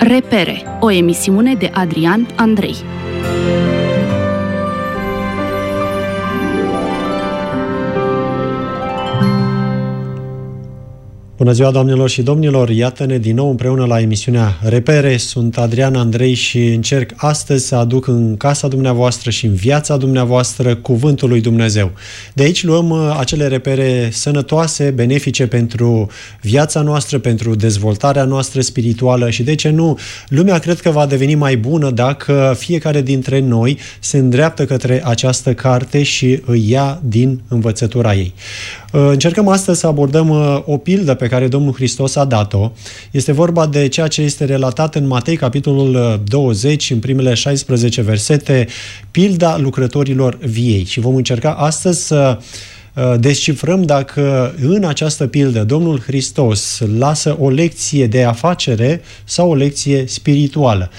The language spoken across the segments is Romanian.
Repere, o emisiune de Adrian Andrei. Bună ziua, doamnelor și domnilor! Iată-ne din nou împreună la emisiunea Repere. Sunt Adrian Andrei și încerc astăzi să aduc în casa dumneavoastră și în viața dumneavoastră cuvântul lui Dumnezeu. De aici luăm acele repere sănătoase, benefice pentru viața noastră, pentru dezvoltarea noastră spirituală și, de ce nu, lumea cred că va deveni mai bună dacă fiecare dintre noi se îndreaptă către această carte și îi ia din învățătura ei. Încercăm astăzi să abordăm o pildă pe care Domnul Hristos a dat-o. Este vorba de ceea ce este relatat în Matei, capitolul 20, în primele 16 versete, pilda lucrătorilor viei. Și vom încerca astăzi să descifrăm dacă în această pildă Domnul Hristos lasă o lecție de afacere sau o lecție spirituală.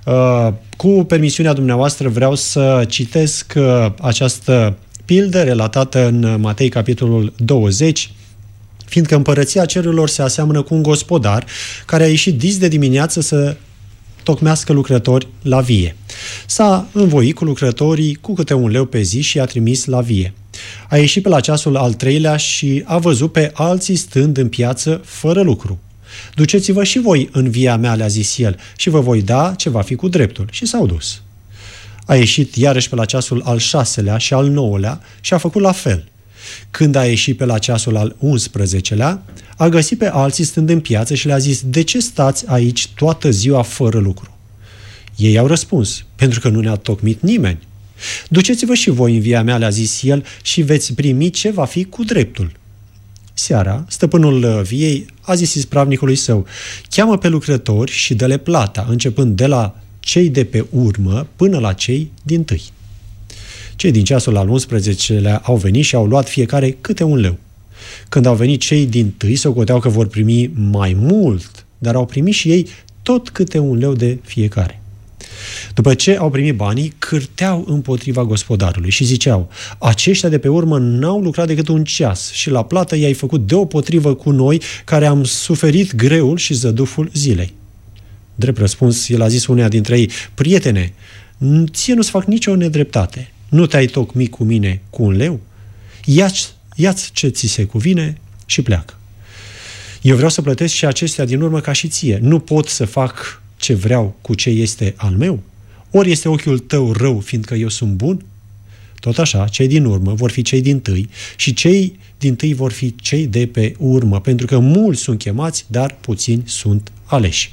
Cu permisiunea dumneavoastră vreau să citesc această pildă relatată în Matei, capitolul 20, fiindcă împărăția cerurilor se aseamănă cu un gospodar care a ieșit dis de dimineață să tocmească lucrători la vie. S-a învoit cu lucrătorii cu câte 1 leu pe zi și i-a trimis la vie. A ieșit pe la ceasul al 3-lea și a văzut pe alții stând în piață fără lucru. Duceți-vă și voi în via mea, le-a zis el, și vă voi da ce va fi cu dreptul. Și s-au dus. A ieșit iarăși pe la ceasul al 6-lea și al 9-lea și a făcut la fel. Când a ieșit pe la ceasul al 11-lea, a găsit pe alții stând în piață și le-a zis: de ce stați aici toată ziua fără lucru? Ei au răspuns: pentru că nu ne-a tocmit nimeni. Duceți-vă și voi în via mea, le-a zis el, și veți primi ce va fi cu dreptul. Seara, stăpânul viei a zis ispravnicului său: cheamă pe lucrători și dă-le plata, începând de la cei de pe urmă până la cei dintâi. Cei din ceasul al 11-lea au venit și au luat fiecare câte 1 leu. Când au venit cei dintâi, socoteau că vor primi mai mult, dar au primit și ei tot câte 1 leu de fiecare. După ce au primit banii, cârteau împotriva gospodarului și ziceau: aceștia de pe urmă n-au lucrat decât 1 ceas și la plată i-ai făcut deopotrivă cu noi, care am suferit greul și zăduful zilei. Drept răspuns, el a zis uneia dintre ei: prietene, ție nu-ți fac nicio nedreptate. Nu te-ai tocmit cu mine cu 1 leu? Ia-ți ce ți se cuvine și pleacă. Eu vreau să plătesc și acestea din urmă ca și ție. Nu pot să fac ce vreau cu ce este al meu? Ori este ochiul tău rău, fiindcă eu sunt bun? Tot așa, cei din urmă vor fi cei dintâi și cei dintâi vor fi cei de pe urmă, pentru că mulți sunt chemați, dar puțini sunt aleși.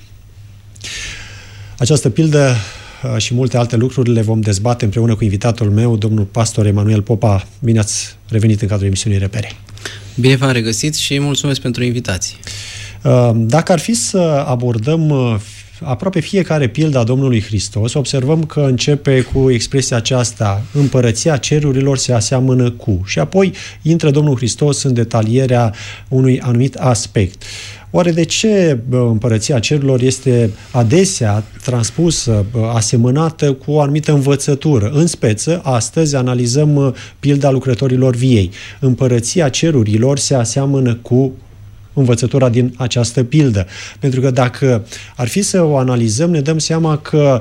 Această pildă și multe alte lucruri le vom dezbate împreună cu invitatul meu, domnul pastor Emanuel Popa. Bine ați revenit în cadrul emisiunii Repere. Bine v-am regăsit și mulțumesc pentru invitație. Dacă ar fi să abordăm aproape fiecare pildă a Domnului Hristos, observăm că începe cu expresia aceasta: împărăția cerurilor se aseamănă cu, și apoi intră Domnul Hristos în detalierea unui anumit aspect. Oare de ce împărăția cerurilor este adesea transpusă, asemănată cu o anumită învățătură? În speță, astăzi analizăm pilda lucrătorilor viei. Împărăția cerurilor se aseamănă cu învățătura din această pildă. Pentru că dacă ar fi să o analizăm, ne dăm seama că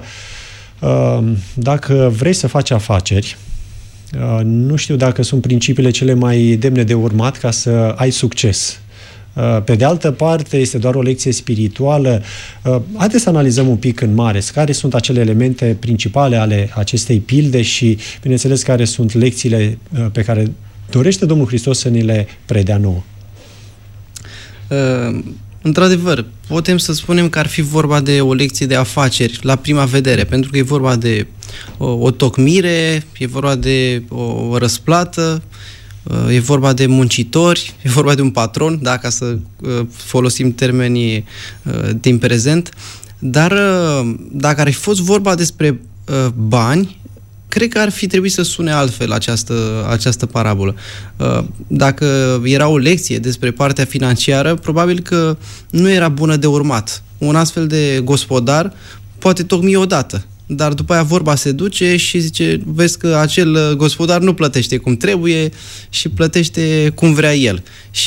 dacă vrei să faci afaceri, nu știu dacă sunt principiile cele mai demne de urmat ca să ai succes. Pe de altă parte, este doar o lecție spirituală. Haideți să analizăm un pic în mare care sunt acele elemente principale ale acestei pilde și, bineînțeles, care sunt lecțiile pe care dorește Domnul Hristos să ni le predea nouă. Într-adevăr, putem să spunem că ar fi vorba de o lecție de afaceri la prima vedere, pentru că e vorba de o tocmire, e vorba de o răsplată, e vorba de muncitori, e vorba de un patron, da, ca să folosim termenii din prezent. Dar dacă ar fi fost vorba despre bani, cred că ar fi trebuit să sune altfel această parabolă. Dacă era o lecție despre partea financiară, probabil că nu era bună de urmat. Un astfel de gospodar poate tocmi odată, dar după aia vorba se duce și zice: vezi că acel gospodar nu plătește cum trebuie și plătește cum vrea el. Și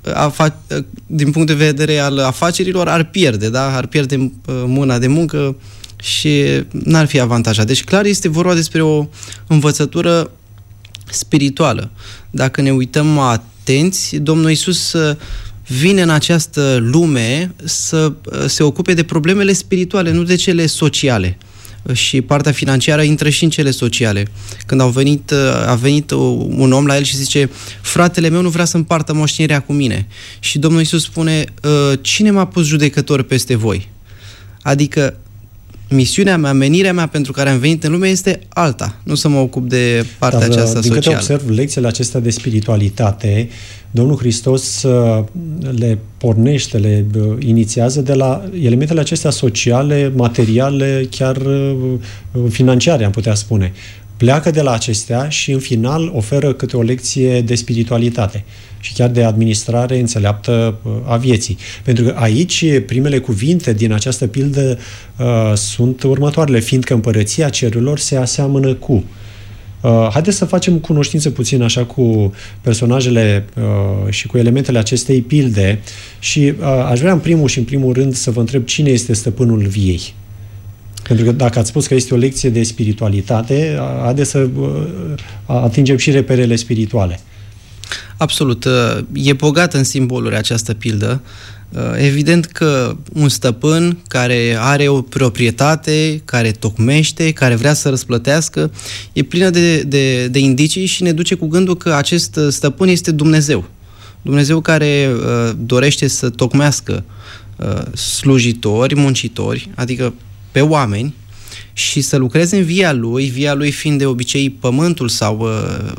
din punct de vedere al afacerilor, ar pierde, da? Ar pierde mâna de muncă și n-ar fi avantajat. Deci clar este vorba despre o învățătură spirituală. Dacă ne uităm atenți, Domnul Iisus vine în această lume să se ocupe de problemele spirituale, nu de cele sociale. Și partea financiară intră și în cele sociale. Când a venit un om la el și zice: fratele meu nu vrea să împartă moștenirea cu mine. Și Domnul Iisus spune: cine m-a pus judecător peste voi? Adică misiunea mea, menirea mea pentru care am venit în lume este alta. Nu să mă ocup de partea aceasta socială. Din câte observ lecțiile acestea de spiritualitate, Domnul Hristos le pornește, le inițiază de la elementele acestea sociale, materiale, chiar financiare, am putea spune. Pleacă de la acestea și în final oferă câte o lecție de spiritualitate și chiar de administrare înțeleaptă a vieții. Pentru că aici primele cuvinte din această pildă sunt următoarele: fiindcă împărăția cerurilor se aseamănă cu. Haideți să facem cunoștință puțin așa cu personajele și cu elementele acestei pilde și aș vrea în primul rând să vă întreb cine este stăpânul viei. Pentru că dacă ați spus că este o lecție de spiritualitate, haideți să atingem și reperele spirituale. Absolut. E bogată în simboluri această pildă. Evident că un stăpân care are o proprietate, care tocmește, care vrea să răsplătească, e plină de indicii și ne duce cu gândul că acest stăpân este Dumnezeu. Dumnezeu care dorește să tocmească slujitori, muncitori, adică pe oameni, și să lucreze în via lui fiind de obicei pământul sau,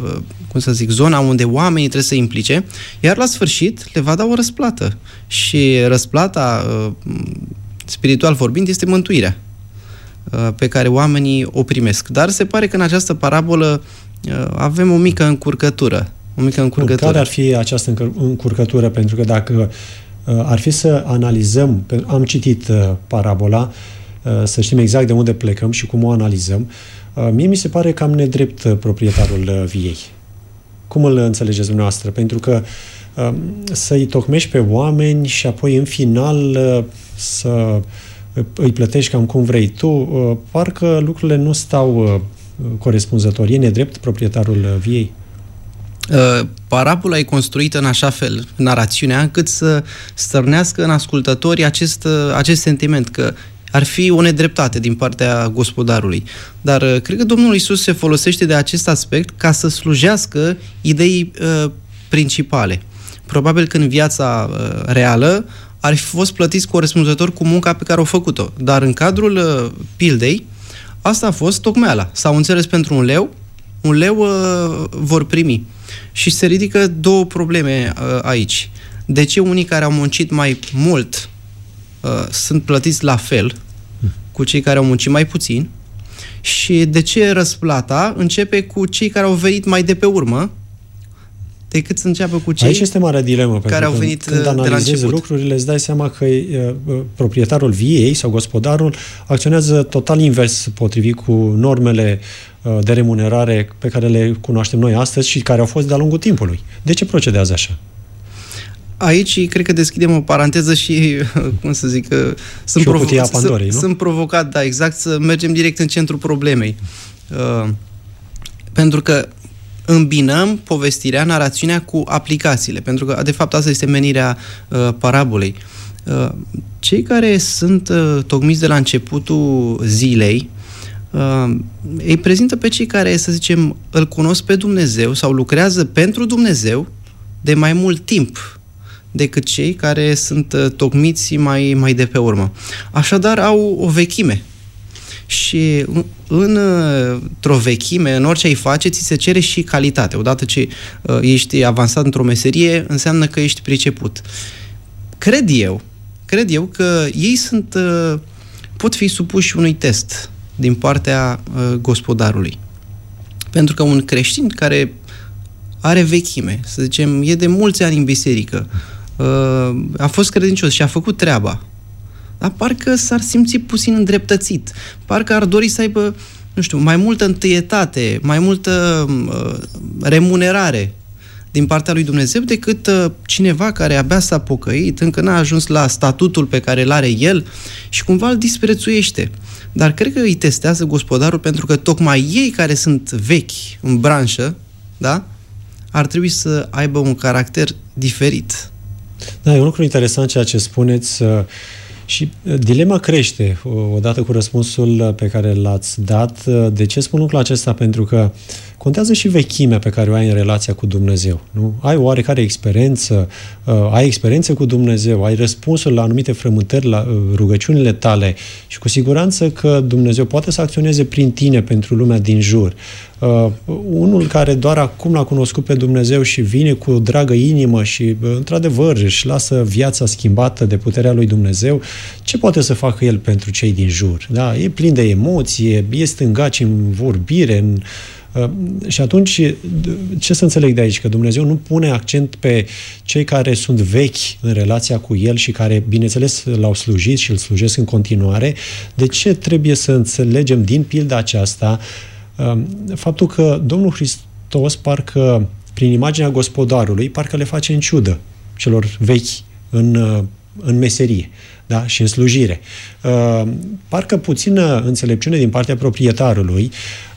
zona unde oamenii trebuie să implice, iar la sfârșit le va da o răsplată. Și răsplata, spiritual vorbind, este mântuirea pe care oamenii o primesc. Dar se pare că în această parabolă avem o mică încurcătură. Care ar fi această încurcătură? Pentru că dacă ar fi să analizăm, am citit parabola, să știm exact de unde plecăm și cum o analizăm, mie mi se pare cam nedrept proprietarul viei. Cum îl înțelegeți dumneavoastră? Pentru că să-i tocmești pe oameni și apoi în final să îi plătești cam cum vrei tu, parcă lucrurile nu stau corespunzător. E nedrept proprietarul viei? Parabola e construită în așa fel, narațiunea, încât să stârnească în ascultători acest sentiment că ar fi o nedreptate din partea gospodarului. Dar cred că Domnul Iisus se folosește de acest aspect ca să slujească ideii principale. Probabil că în viața reală ar fi fost plătiți corespunzător cu munca pe care au făcut-o. Dar în cadrul pildei, asta a fost tocmeala. S-au înțeles pentru un leu vor primi. Și se ridică două probleme aici. De ce unii care au muncit mai mult sunt plătiți la fel cu cei care au muncit mai puțin și de ce răsplata începe cu cei care au venit mai de pe urmă decât să înceapă cu cei aici este marea dilemă, care au venit când analizezi lucrurile, îți dai seama că proprietarul viei sau gospodarul acționează total invers potrivit cu normele de remunerare pe care le cunoaștem noi astăzi și care au fost de-a lungul timpului. De ce procedează așa? Aici cred că deschidem o paranteză și, sunt provocat, da, exact, să mergem direct în centrul problemei. Pentru că îmbinăm povestirea, narațiunea cu aplicațiile, pentru că, de fapt, asta este menirea parabolei. Cei care sunt tocmiți de la începutul zilei, îi prezintă pe cei care, să zicem, îl cunosc pe Dumnezeu sau lucrează pentru Dumnezeu de mai mult timp decât cei care sunt tocmiți mai de pe urmă. Așadar, au o vechime. Și într-o vechime, în orice ai face, ți se cere și calitate. Odată ce ești avansat într-o meserie, înseamnă că ești priceput. Cred eu că ei pot fi supuși unui test din partea gospodarului. Pentru că un creștin care are vechime, să zicem, e de mulți ani în biserică, a fost credincios și a făcut treaba, dar parcă s-ar simți puțin îndreptățit, parcă ar dori să aibă, nu știu, mai multă întâietate, mai multă remunerare din partea lui Dumnezeu decât cineva care abia s-a pocăit, încă n-a ajuns la statutul pe care îl are el și cumva îl disprețuiește. Dar cred că îi testează gospodarul, pentru că tocmai ei care sunt vechi în branșă, da, ar trebui să aibă un caracter diferit. Da, e un lucru interesant ceea ce spuneți și dilema crește odată cu răspunsul pe care l-ați dat. De ce spun lucrul acesta? Pentru că contează și vechimea pe care o ai în relația cu Dumnezeu. Nu? Ai oarecare experiență, ai experiență cu Dumnezeu, ai răspunsuri la anumite frământări, la rugăciunile tale și cu siguranță că Dumnezeu poate să acționeze prin tine pentru lumea din jur. Unul care doar acum l-a cunoscut pe Dumnezeu și vine cu dragă inimă și într-adevăr își lasă viața schimbată de puterea lui Dumnezeu, ce poate să facă el pentru cei din jur? Da? E plin de emoție, e stângaci în vorbire, și atunci, ce să înțeleg de aici? Că Dumnezeu nu pune accent pe cei care sunt vechi în relația cu El și care, bineînțeles, l-au slujit și îl slujesc în continuare. De ce trebuie să înțelegem din pilda aceasta faptul că Domnul Hristos, parcă, prin imaginea gospodarului, parcă le face în ciudă celor vechi în meserie, da? Și în slujire. Parcă puțină înțelepciune din partea proprietarului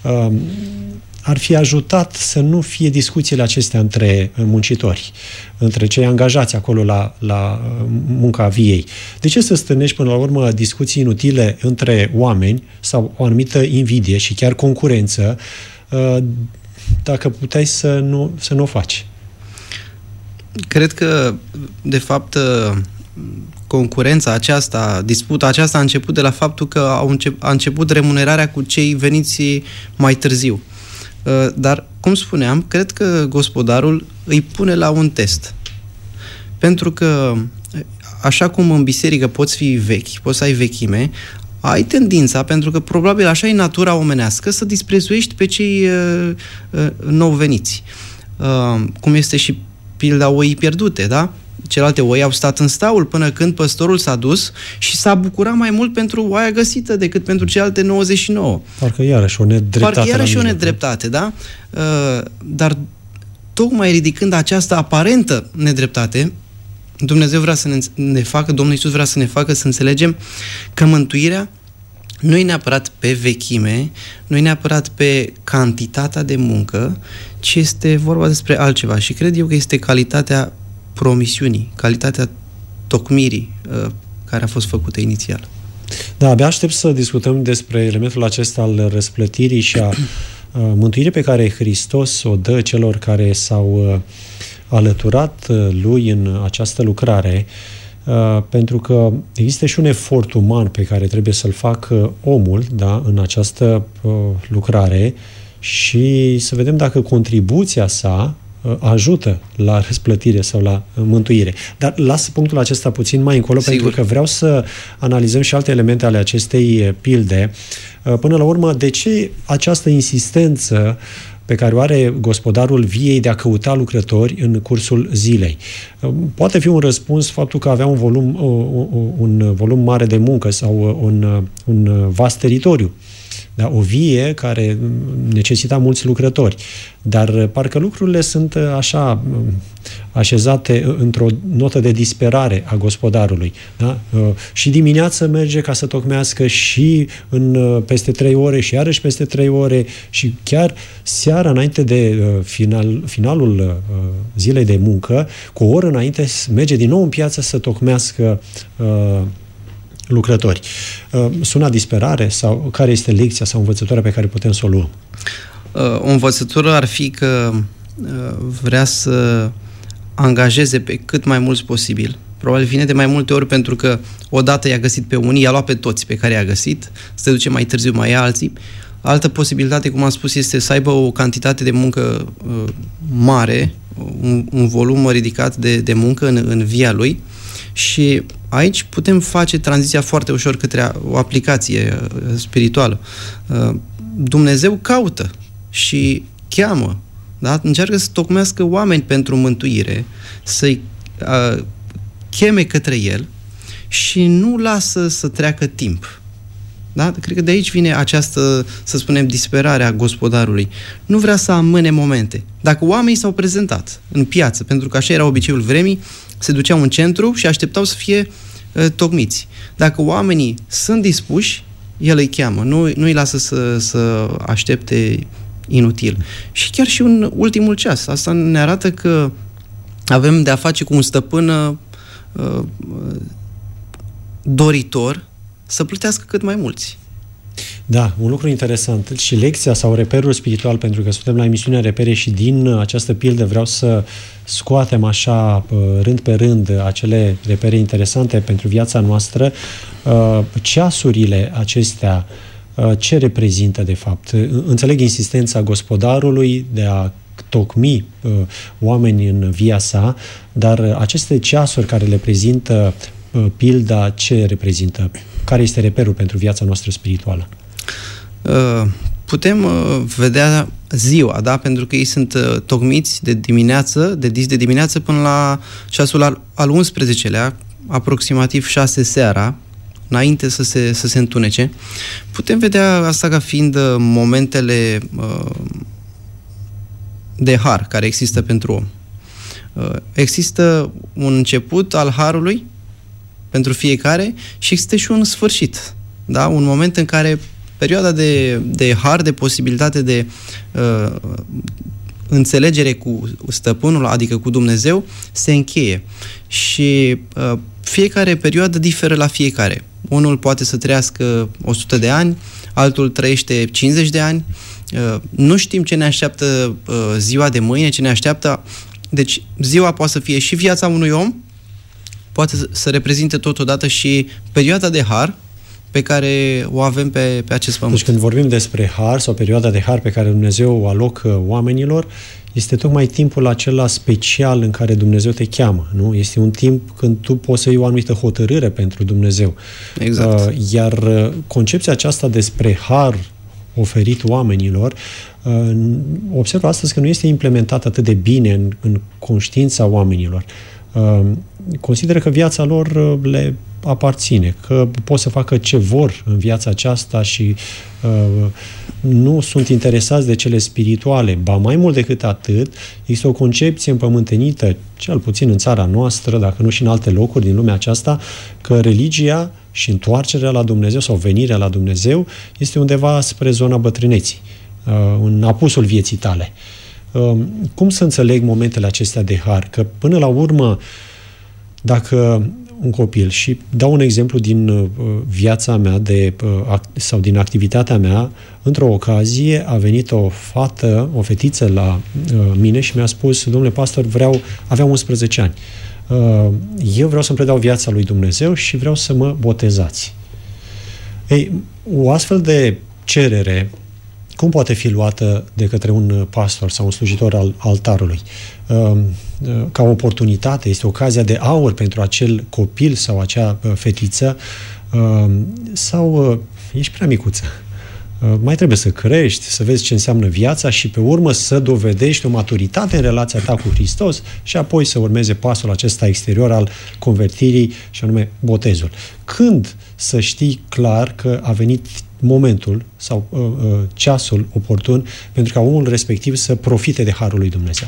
ar fi ajutat să nu fie discuțiile acestea între muncitori, între cei angajați acolo la munca viei. De ce să stârnești până la urmă discuții inutile între oameni sau o anumită invidie și chiar concurență dacă puteai să nu o faci? Cred că, de fapt, concurența aceasta, disputa aceasta a început de la faptul că a început remunerarea cu cei veniți mai târziu. Dar, cum spuneam, cred că gospodarul îi pune la un test. Pentru că, așa cum în biserică poți fi vechi, poți să ai vechime, ai tendința, pentru că probabil așa e natura omenească, să disprețuiești pe cei nou veniți. Cum este și pilda oii pierdute, da? Celelalte oi au stat în staul până când păstorul s-a dus și s-a bucurat mai mult pentru oaia găsită decât pentru celelalte 99. Parcă iarăși o nedreptate. Da? Dar tocmai ridicând această aparentă nedreptate, Dumnezeu vrea să ne facă, Domnul Iisus vrea să ne facă să înțelegem că mântuirea nu e neapărat pe vechime, nu e neapărat pe cantitatea de muncă, ci este vorba despre altceva. Și cred eu că este calitatea promisiunii, calitatea tocmirii care a fost făcută inițial. Da, abia aștept să discutăm despre elementul acesta al răsplătirii și a mântuirii pe care Hristos o dă celor care s-au alăturat Lui în această lucrare, pentru că există și un efort uman pe care trebuie să-l facă omul, da, în această lucrare și să vedem dacă contribuția sa ajută la răsplătire sau la mântuire. Dar las punctul acesta puțin mai încolo, Sigur. Pentru că vreau să analizăm și alte elemente ale acestei pilde. Până la urmă, de ce această insistență pe care o are gospodarul viei de a căuta lucrători în cursul zilei? Poate fi un răspuns faptul că avea un volum mare de muncă sau un vast teritoriu. Da, o vie care necesita mulți lucrători. Dar parcă lucrurile sunt așa așezate într-o notă de disperare a gospodarului. Da? Și dimineața merge ca să tocmească și peste 3 ore și iarăși peste 3 ore și chiar seara înainte de finalul zilei de muncă, cu o oră înainte merge din nou în piață să tocmească lucrători. Sună disperare sau care este lecția sau învățătura pe care putem să o luăm? O învățătură ar fi că vrea să angajeze pe cât mai mulți posibil. Probabil vine de mai multe ori pentru că odată i-a găsit pe unii, i-a luat pe toți pe care i-a găsit, se duce mai târziu, mai ia alții. Altă posibilitate, cum am spus, este să aibă o cantitate de muncă mare, un volum ridicat de muncă în via lui. Și aici putem face tranziția foarte ușor către o aplicație spirituală. Dumnezeu caută și cheamă, da? Încearcă să tocmească oameni pentru mântuire, să-i cheme către El și nu lasă să treacă timp. Da? Cred că de aici vine această, să spunem, disperare a gospodarului. Nu vrea să amâne momente. Dacă oamenii s-au prezentat în piață, pentru că așa era obiceiul vremii, se duceau în centru și așteptau să fie tocmiți. Dacă oamenii sunt dispuși, el îi cheamă, nu îi lasă să aștepte inutil. Și chiar și în ultimul ceas. Asta ne arată că avem de-a face cu un stăpân doritor să plătească cât mai mulți. Da, un lucru interesant. Și lecția sau reperul spiritual, pentru că suntem la emisiunea Repere și din această pildă vreau să scoatem așa rând pe rând acele repere interesante pentru viața noastră. Ceasurile acestea ce reprezintă de fapt? Înțeleg insistența gospodarului de a tocmi oameni în via sa, dar aceste ceasuri care le prezintă pilda, ce reprezintă? Care este reperul pentru viața noastră spirituală? Putem vedea ziua, da? Pentru că ei sunt tocmiți de dimineață, de dis de dimineață până la ceasul al 11-lea, aproximativ 6 seara, înainte să se întunece. Putem vedea asta ca fiind momentele de har care există pentru om. Există un început al harului pentru fiecare și există și un sfârșit. Da? Un moment în care perioada de har, de posibilitate de înțelegere cu stăpânul, adică cu Dumnezeu, se încheie. Și fiecare perioadă diferă la fiecare. Unul poate să trăiască 100 de ani, altul trăiește 50 de ani. Nu știm ce ne așteaptă ziua de mâine, ce ne așteaptă. Deci ziua poate să fie și viața unui om, poate să reprezinte totodată și perioada de har pe care o avem pe acest pământ. Deci când vorbim despre har sau perioada de har pe care Dumnezeu o alocă oamenilor, este tocmai timpul acela special în care Dumnezeu te cheamă, nu? Este un timp când tu poți să iei o anumită hotărâre pentru Dumnezeu. Exact. Iar concepția aceasta despre har oferit oamenilor, observ astăzi că nu este implementată atât de bine în conștiința oamenilor. Consideră că viața lor le aparține, că pot să facă ce vor în viața aceasta și nu sunt interesați de cele spirituale. Ba mai mult decât atât, este o concepție împământenită, cel puțin în țara noastră, dacă nu și în alte locuri din lumea aceasta, că religia și întoarcerea la Dumnezeu sau venirea la Dumnezeu este undeva spre zona bătrâneții, în apusul vieții tale. Cum să înțeleg momentele acestea de har? Că până la urmă, dacă un copil, și dau un exemplu din viața mea sau din activitatea mea, într-o ocazie a venit o fetiță la mine și mi-a spus: domnule pastor, aveam 11 ani. Eu vreau să-mi predau viața lui Dumnezeu și vreau să mă botezați. Ei, o astfel de cerere cum poate fi luată de către un pastor sau un slujitor al altarului? Ca o oportunitate, este ocazia de aur pentru acel copil sau acea fetiță, sau ești prea micuță? Mai trebuie să crești, să vezi ce înseamnă viața și pe urmă să dovedești o maturitate în relația ta cu Hristos și apoi să urmeze pasul acesta exterior al convertirii și anume botezul. Când să știi clar că a venit momentul sau ceasul oportun pentru ca omul respectiv să profite de harul lui Dumnezeu?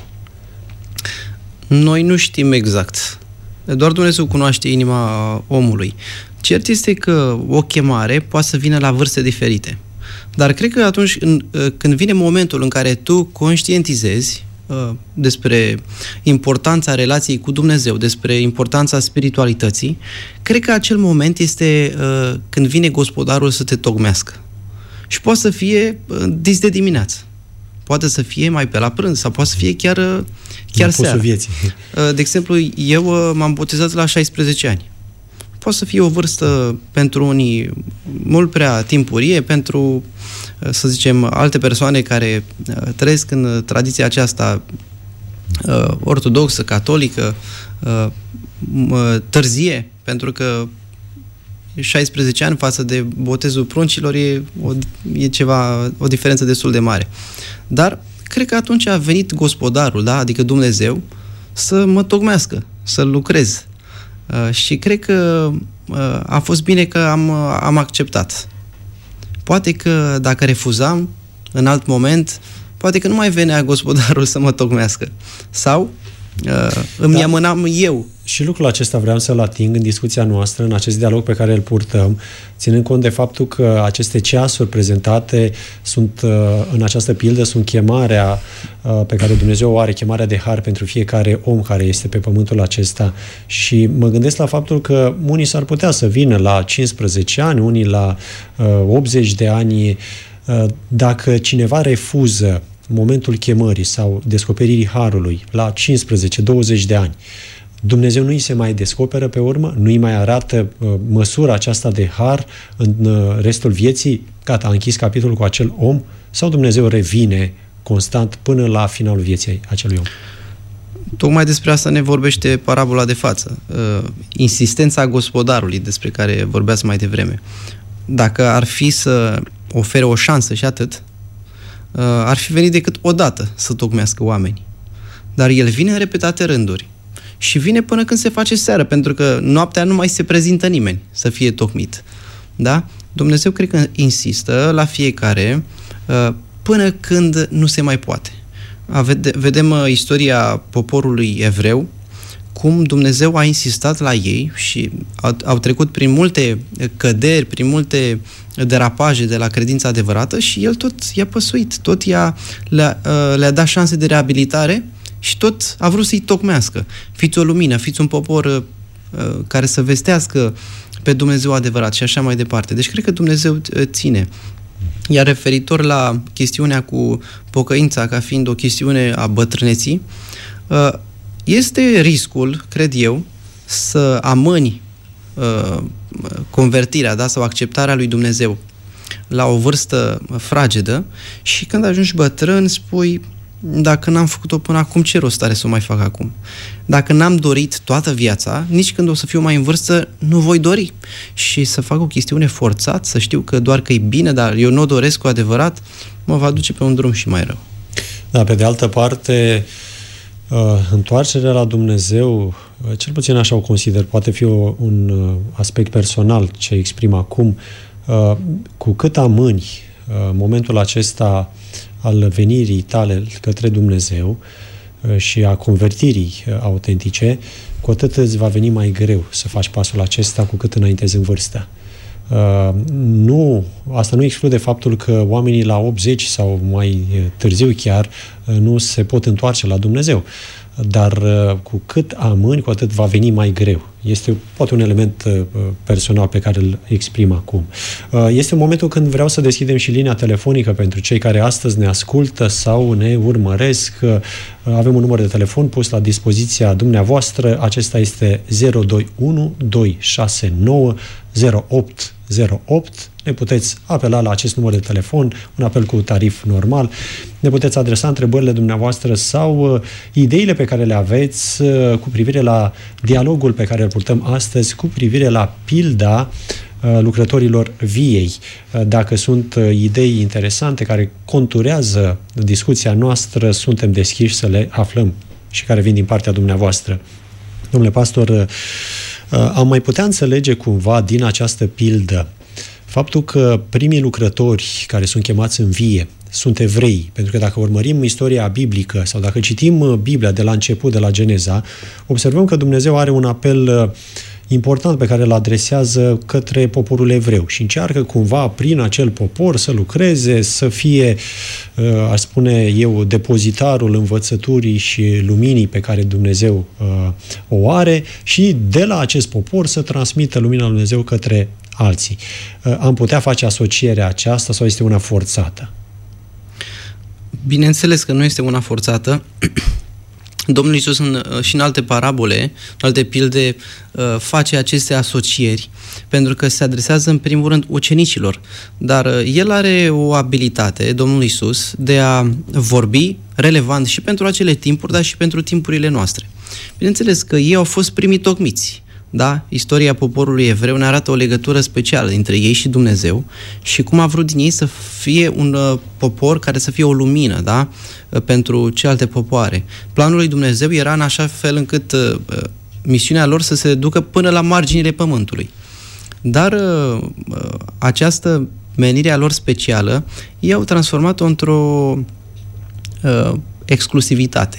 Noi nu știm exact. Doar Dumnezeu cunoaște inima omului. Cert este că o chemare poate să vină la vârste diferite. Dar cred că atunci când vine momentul în care tu conștientizezi despre importanța relației cu Dumnezeu, despre importanța spiritualității, cred că acel moment este când vine gospodarul să te tocmească. Și poate să fie dis de dimineață. Poate să fie mai pe la prânz sau poate să fie chiar seara. Vieții. De exemplu, eu m-am botezat la 16 ani. Poate să fie o vârstă pentru unii mult prea timpurie, pentru, să zicem, alte persoane care trăiesc în tradiția aceasta ortodoxă, catolică, târzie, pentru că 16 ani față de botezul pruncilor e o diferență destul de mare. Dar cred că atunci a venit gospodarul, da? Adică Dumnezeu, să mă tocmească, să lucrez. Și cred că a fost bine că am acceptat. Poate că dacă refuzam în alt moment, poate că nu mai venea gospodarul să mă tocmească. Sau îmi amânam eu. Și lucrul acesta vreau să-l ating în discuția noastră, în acest dialog pe care îl purtăm, ținând cont de faptul că aceste ceasuri prezentate sunt, în această pildă, sunt chemarea pe care Dumnezeu o are, chemarea de har pentru fiecare om care este pe pământul acesta. Și mă gândesc la faptul că unii s-ar putea să vină la 15 ani, unii la 80 de ani. Dacă cineva refuză momentul chemării sau descoperirii harului la 15-20 de ani, Dumnezeu nu îi se mai descoperă pe urmă, nu îi mai arată măsura aceasta de har în restul vieții, gata, a închis capitolul cu acel om, sau Dumnezeu revine constant până la finalul vieții acelui om? Tocmai despre asta ne vorbește parabola de față. Insistența gospodarului despre care vorbeați mai devreme. Dacă ar fi să ofere o șansă și atât, ar fi venit decât odată să tocmească oameni. Dar el vine în repetate rânduri. Și vine până când se face seară, pentru că noaptea nu mai se prezintă nimeni să fie tocmit. Da? Dumnezeu cred că insistă la fiecare până când nu se mai poate. Vedem istoria poporului evreu, cum Dumnezeu a insistat la ei și au trecut prin multe căderi, prin multe derapaje de la credința adevărată și el tot i-a păsuit, tot le-a dat șanse de reabilitare și tot a vrut să-i tocmească. Fiți o lumină, fiți un popor care să vestească pe Dumnezeu adevărat și așa mai departe. Deci cred că Dumnezeu ține. Iar referitor la chestiunea cu pocăința ca fiind o chestiune a bătrâneții, este riscul, cred eu, să amâni convertirea, da, sau acceptarea lui Dumnezeu la o vârstă fragedă și când ajungi bătrân spui, dacă n-am făcut-o până acum, ce rost are să o mai fac acum? Dacă n-am dorit toată viața, nici când o să fiu mai în vârstă, nu voi dori. Și să fac o chestiune forțat, să știu că doar că e bine, dar eu nu o doresc cu adevărat, mă va duce pe un drum și mai rău. Da, pe de altă parte, întoarcerea la Dumnezeu, cel puțin așa o consider, poate fi un aspect personal ce exprim acum, cu cât amâni momentul acesta al venirii tale către Dumnezeu și a convertirii autentice, cu atât îți va veni mai greu să faci pasul acesta cu cât înaintezi în vârstă. Asta nu exclude faptul că oamenii la 80 sau mai târziu chiar nu se pot întoarce la Dumnezeu. Dar cu cât amâni, cu atât va veni mai greu. Este poate un element personal pe care îl exprim acum. Este momentul când vreau să deschidem și linia telefonică pentru cei care astăzi ne ascultă sau ne urmăresc. Avem un număr de telefon pus la dispoziția dumneavoastră. Acesta este 021 269 0808. Ne puteți apela la acest număr de telefon, un apel cu tarif normal. Ne puteți adresa întrebările dumneavoastră sau ideile pe care le aveți cu privire la dialogul pe care îl purtăm astăzi, cu privire la pilda lucrătorilor viei. Dacă sunt idei interesante care conturează discuția noastră, suntem deschiși să le aflăm și care vin din partea dumneavoastră. Domnule pastor, am mai putea înțelege cumva din această pildă faptul că primii lucrători care sunt chemați în vie sunt evrei, pentru că dacă urmărim istoria biblică sau dacă citim Biblia de la început, de la Geneza, observăm că Dumnezeu are un apel important pe care îl adresează către poporul evreu și încearcă cumva prin acel popor să lucreze, să fie, aș spune eu, depozitarul învățăturii și luminii pe care Dumnezeu o are și de la acest popor să transmită lumina lui Dumnezeu către alții. Am putea face asocierea aceasta sau este una forțată? Bineînțeles că nu este una forțată. Domnul Iisus și în alte parabole, în alte pilde, face aceste asocieri, pentru că se adresează în primul rând ucenicilor. Dar el are o abilitate, Domnul Iisus, de a vorbi relevant și pentru acele timpuri, dar și pentru timpurile noastre. Bineînțeles că ei au fost primii tocmiți. Da? Istoria poporului evreu ne arată o legătură specială dintre ei și Dumnezeu și cum a vrut din ei să fie un popor care să fie o lumină, da? Pentru celelalte popoare. Planul lui Dumnezeu era în așa fel încât misiunea lor să se ducă până la marginile pământului. Dar această menirea lor specială, ei au transformat-o într-o exclusivitate.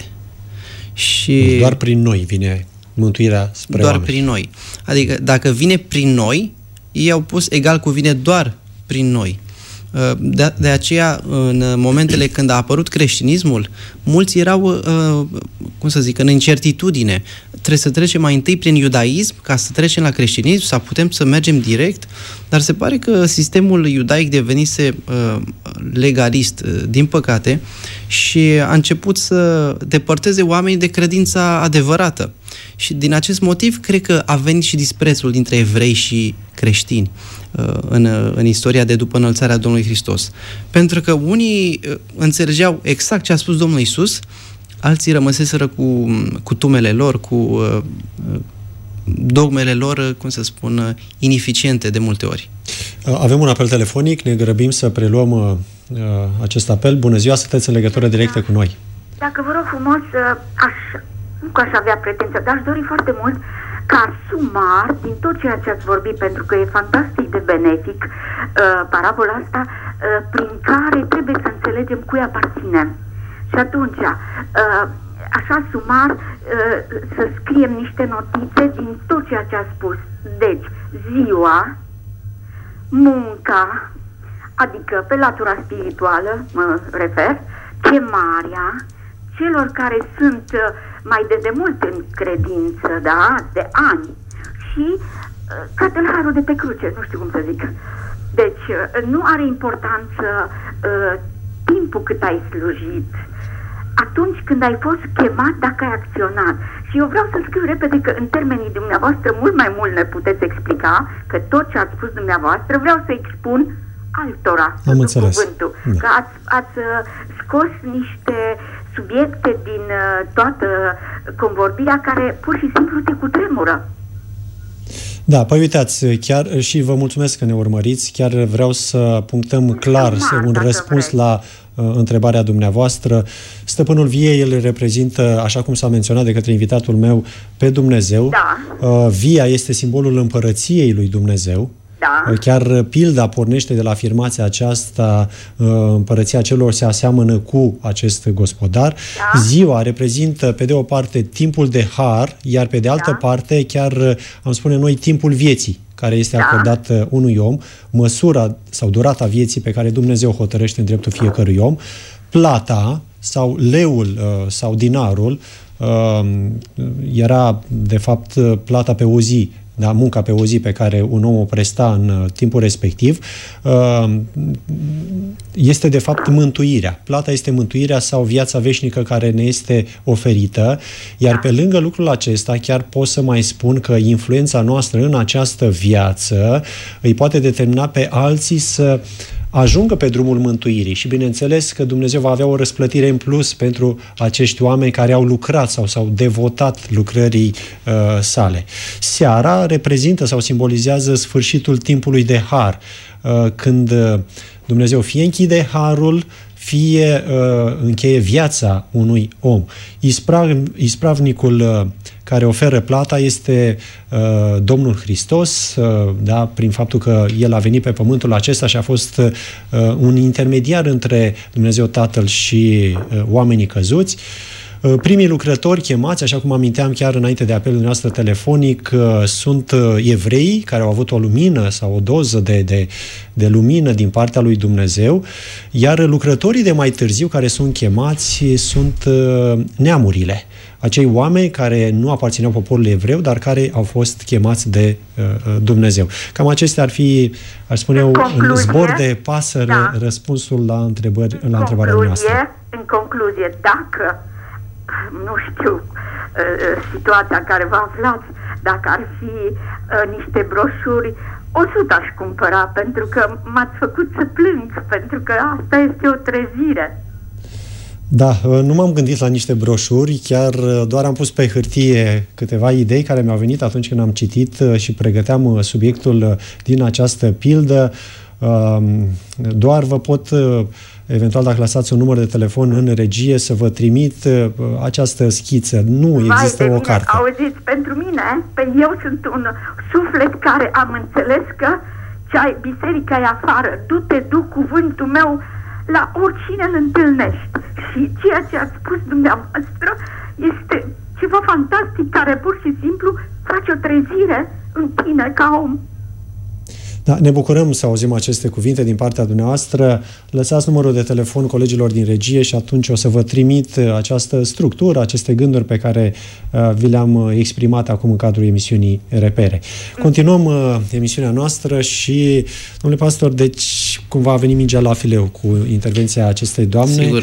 Și doar prin noi vine mântuirea spre doar oameni. prin noi. Adică dacă vine prin noi, ei au pus egal cu vine doar prin noi. De aceea, în momentele când a apărut creștinismul, mulți erau, în incertitudine. Trebuie să trecem mai întâi prin iudaism ca să trecem la creștinism sau putem să mergem direct, dar se pare că sistemul iudaic devenise legalist, din păcate, și a început să depărteze oamenii de credința adevărată. Și din acest motiv, cred că a venit și disprețul dintre evrei și creștini în istoria de după înălțarea Domnului Hristos. Pentru că unii înțelegeau exact ce a spus Domnul Iisus, alții rămăseseră cu tumele lor, cu dogmele lor, ineficiente de multe ori. Avem un apel telefonic, ne grăbim să preluăm acest apel. Bună ziua, sunteți în legătură directă cu noi. Dacă vă rog frumos, nu că aș avea pretență, dar aș dori foarte mult ca sumar din tot ceea ce ați vorbit, pentru că e fantastic de benefic parabola asta, prin care trebuie să înțelegem cui aparținem. Și atunci, așa sumar, să scriem niște notițe din tot ceea ce a spus. Deci, ziua, munca, adică pe latura spirituală, mă refer, chemarea celor care sunt mai de demult în credință, da, de ani, și cătălharul de pe cruce, nu știu cum să zic. Deci, nu are importanță timpul cât ai slujit, atunci când ai fost chemat, dacă ai acționat. Și eu vreau să scriu repede că în termenii dumneavoastră mult mai mult ne puteți explica, că tot ce ați spus dumneavoastră vreau să expun altora. Am înțeles. Cuvântul. Da. Că ați scos niște subiecte din toată convorbirea care pur și simplu te cutremură. Da, păi uitați, chiar și vă mulțumesc că ne urmăriți, chiar vreau să punctăm clar un răspuns la întrebarea dumneavoastră. Stăpânul Viei îl reprezintă, așa cum s-a menționat de către invitatul meu, pe Dumnezeu. Da. Via este simbolul împărăției lui Dumnezeu. Da. Chiar pilda pornește de la afirmația aceasta, împărăția celor se aseamănă cu acest gospodar. Da. Ziua reprezintă, pe de o parte, timpul de har, iar pe de altă parte, chiar am spune noi, timpul vieții, care este acordat unui om, măsura sau durata vieții pe care Dumnezeu hotărăște în dreptul fiecărui om. Plata sau leul sau dinarul era, de fapt, plata pe o zi, da, munca pe o zi pe care un om o presta în timpul respectiv, este de fapt mântuirea. Plata este mântuirea sau viața veșnică care ne este oferită, iar pe lângă lucrul acesta chiar pot să mai spun că influența noastră în această viață îi poate determina pe alții să ajungă pe drumul mântuirii și bineînțeles că Dumnezeu va avea o răsplătire în plus pentru acești oameni care au lucrat sau s-au devotat lucrării sale. Seara reprezintă sau simbolizează sfârșitul timpului de har, când Dumnezeu fie închide harul, fie încheie viața unui om. Ispravnicul care oferă plata este Domnul Hristos, da, prin faptul că El a venit pe pământul acesta și a fost un intermediar între Dumnezeu Tatăl și oamenii căzuți. Primii lucrători chemați, așa cum aminteam chiar înainte de apelul nostru telefonic, sunt evrei care au avut o lumină sau o doză de lumină din partea lui Dumnezeu, iar lucrătorii de mai târziu care sunt chemați sunt neamurile. Acei oameni care nu aparțineau poporului evreu, dar care au fost chemați de Dumnezeu. Cam acestea ar fi, aș spune, un zbor de pasăre, răspunsul la întrebarea noastră. În concluzie, dacă nu știu situația în care vă aflați, dacă ar fi niște broșuri, 100 aș cumpăra, pentru că m-ați făcut să plâng, pentru că asta este o trezire. Da, nu m-am gândit la niște broșuri, chiar doar am pus pe hârtie câteva idei care mi-au venit atunci când am citit și pregăteam subiectul din această pildă. Doar vă pot, eventual dacă lăsați un număr de telefon în regie, să vă trimit această schiță. Nu există o carte. Auziți, pentru mine, eu sunt un suflet care am înțeles că biserica e afară, du-te, cuvântul meu la oricine îl întâlnești. Și ceea ce ați spus dumneavoastră este ceva fantastic care pur și simplu face o trezire în tine ca om. Da, ne bucurăm să auzim aceste cuvinte din partea dumneavoastră. Lăsați numărul de telefon colegilor din regie și atunci o să vă trimit această structură, aceste gânduri pe care vi le-am exprimat acum în cadrul emisiunii Repere. Continuăm emisiunea noastră și, domnule pastor, deci cumva a venit mingea la fileu cu intervenția acestei doamne. Sigur.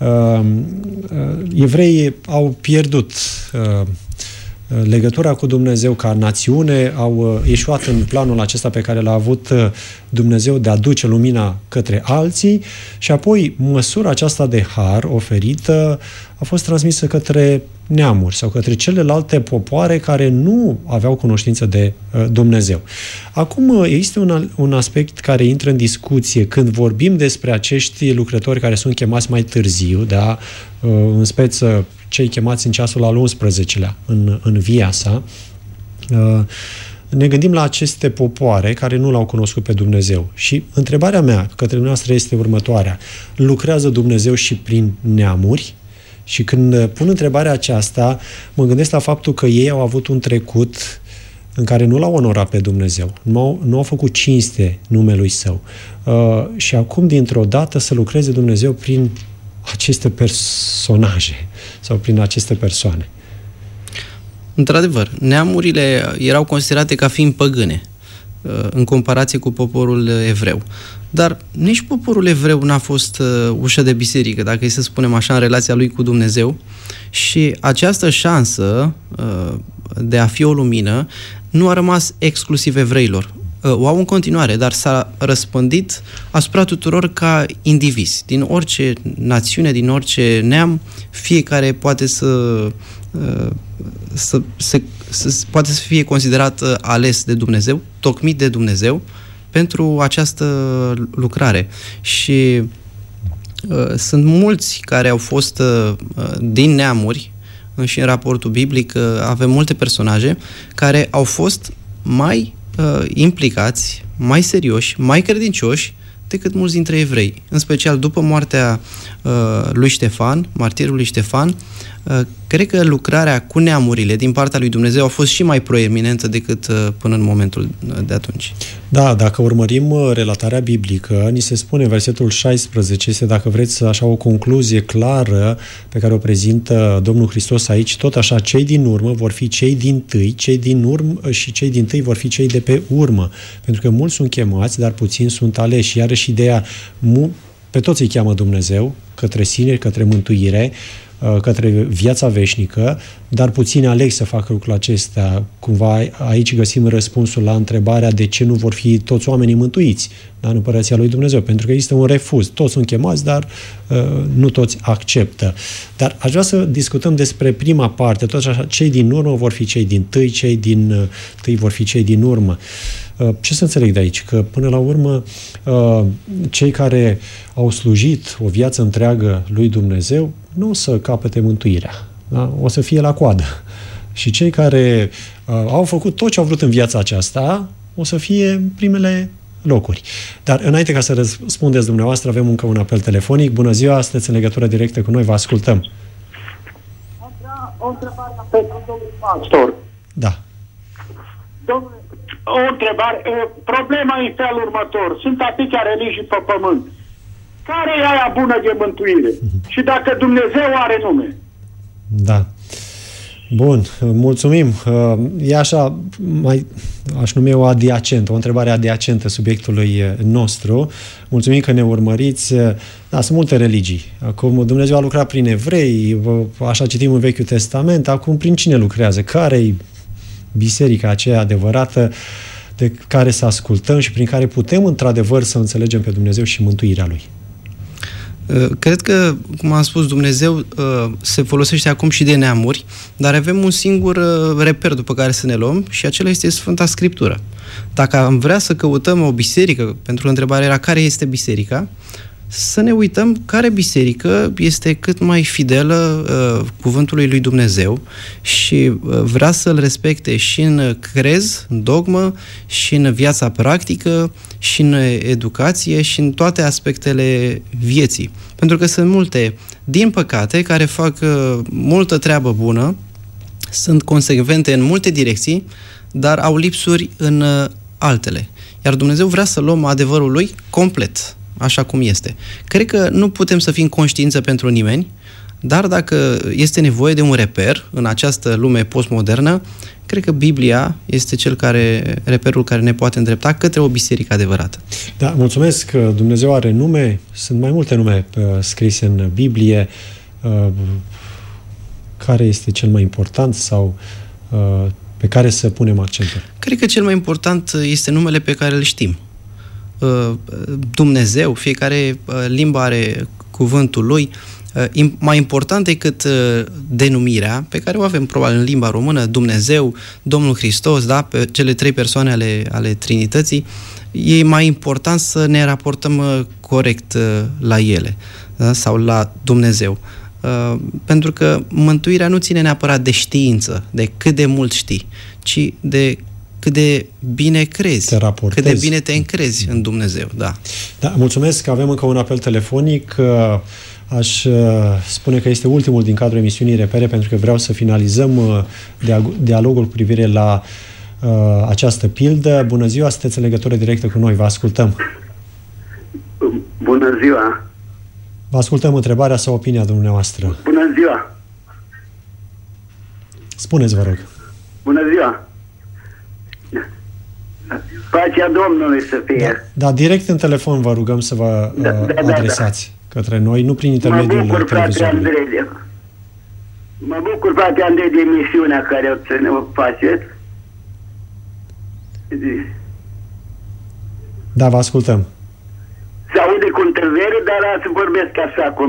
Evreii au pierdut legătura cu Dumnezeu ca națiune, au ieșuat în planul acesta pe care l-a avut Dumnezeu de a duce lumina către alții și apoi măsura aceasta de har oferită a fost transmisă către neamuri sau către celelalte popoare care nu aveau cunoștință de Dumnezeu. Acum există un aspect care intră în discuție când vorbim despre acești lucrători care sunt chemați mai târziu, da? În speță cei chemați în ceasul al 11-lea în viața. Ne gândim la aceste popoare care nu l-au cunoscut pe Dumnezeu. Și întrebarea mea către dumneavoastră este următoarea. Lucrează Dumnezeu și prin neamuri? Și când pun întrebarea aceasta, mă gândesc la faptul că ei au avut un trecut în care nu l-au onorat pe Dumnezeu, nu au făcut cinste numelui Său. Și acum, dintr-o dată, să lucreze Dumnezeu prin aceste personaje sau prin aceste persoane. Într-adevăr, neamurile erau considerate ca fiind păgâne în comparație cu poporul evreu. Dar nici poporul evreu n-a fost ușă de biserică, dacă e să spunem așa, în relația lui cu Dumnezeu. Și această șansă de a fi o lumină nu a rămas exclusiv evreilor. O au în continuare, dar s-a răspândit asupra tuturor ca indivizi. Din orice națiune, din orice neam, fiecare poate poate să fie considerat ales de Dumnezeu, tocmit de Dumnezeu, pentru această lucrare. Și sunt mulți care au fost din neamuri, și în raportul biblic avem multe personaje care au fost mai implicați, mai serioși, mai credincioși decât mulți dintre evrei. În special după moartea lui Ștefan, martirului Ștefan, cred că lucrarea cu neamurile din partea lui Dumnezeu a fost și mai proeminentă decât până în momentul de atunci. Da, dacă urmărim relatarea biblică, ni se spune în versetul 16, este, dacă vreți, așa o concluzie clară pe care o prezintă Domnul Hristos aici, tot așa, cei din urmă vor fi cei dintâi, cei din urmă și cei dintâi vor fi cei de pe urmă. Pentru că mulți sunt chemați, dar puțini sunt aleși. Iarăși ideea, pe toți îi cheamă Dumnezeu, către sine, către mântuire, către viața veșnică, dar puțini aleg să facă lucrul acesta. Cumva aici găsim răspunsul la întrebarea de ce nu vor fi toți oamenii mântuiți în Împărăția lui Dumnezeu, pentru că există un refuz. Toți sunt chemați, dar nu toți acceptă. Dar aș vrea să discutăm despre prima parte. Tot așa, cei din urmă vor fi cei dintâi, cei din tâi vor fi cei din urmă. Ce să înțeleg de aici? Că până la urmă cei care au slujit o viață întreagă lui Dumnezeu nu o să capete mântuirea. Da? O să fie la coadă. Și cei care au făcut tot ce au vrut în viața aceasta o să fie în primele locuri. Dar înainte ca să răspundeți dumneavoastră, avem încă un apel telefonic. Bună ziua, sunteți în legătură directă cu noi, vă ascultăm. O întrebare pentru domnul pastor. Da. Domnule, o întrebare. Problema e în felul următor. Sunt atâtea religii pe pământ. Care e aia bună de mântuire? Și dacă Dumnezeu are nume? Da. Bun, mulțumim. E așa, aș numi o adiacentă, o întrebare adiacentă subiectului nostru. Mulțumim că ne urmăriți. Da, sunt multe religii. Acum Dumnezeu a lucrat prin evrei, așa citim în Vechiul Testament. Acum prin cine lucrează? Care-i biserica aceea adevărată de care să ascultăm și prin care putem într-adevăr să înțelegem pe Dumnezeu și mântuirea Lui? Cred că, cum am spus, Dumnezeu se folosește acum și de neamuri, dar avem un singur reper după care să ne luăm și acela este Sfânta Scriptură. Dacă am vrea să căutăm o biserică, pentru că întrebarea era care este biserica, să ne uităm care biserică este cât mai fidelă cuvântului lui Dumnezeu și vrea să-l respecte și în crez, în dogmă, și în viața practică, și în educație, și în toate aspectele vieții. Pentru că sunt multe, din păcate, care fac multă treabă bună, sunt consecvente în multe direcții, dar au lipsuri în altele. Iar Dumnezeu vrea să luăm adevărul lui complet, așa cum este. Cred că nu putem să fim conștiință pentru nimeni, dar dacă este nevoie de un reper în această lume postmodernă, cred că Biblia este reperul care ne poate îndrepta către o biserică adevărată. Da, mulțumesc că Dumnezeu are nume, sunt mai multe nume scrise în Biblie. Care este cel mai important sau pe care să punem accentul? Cred că cel mai important este numele pe care îl știm. Dumnezeu, fiecare limbă are cuvântul lui, mai important decât denumirea pe care o avem probabil în limba română, Dumnezeu, Domnul Hristos, da? Pe cele trei persoane ale Trinității, e mai important să ne raportăm corect la ele, da? Sau la Dumnezeu. Pentru că mântuirea nu ține neapărat de știință, de cât de mult știi, ci de cât de bine crezi, cât de bine te încrezi în Dumnezeu. Da. Da, mulțumesc că avem încă un apel telefonic. Aș spune că este ultimul din cadrul emisiunii Repere, pentru că vreau să finalizăm dialogul cu privire la această pildă. Bună ziua, sunteți în legătură directă cu noi, vă ascultăm. Bună ziua! Vă ascultăm întrebarea sau opinia dumneavoastră. Bună ziua! Spuneți, vă rog. Bună ziua! Pacea Domnului să fie! Da, direct în telefon vă rugăm să vă adresați către noi, nu prin intermediul televizorului. Mă bucur, frate Andrei, de emisiunea care o faceți. Da, vă ascultăm. Se aude cu întârziere, dar să vorbesc așa cum...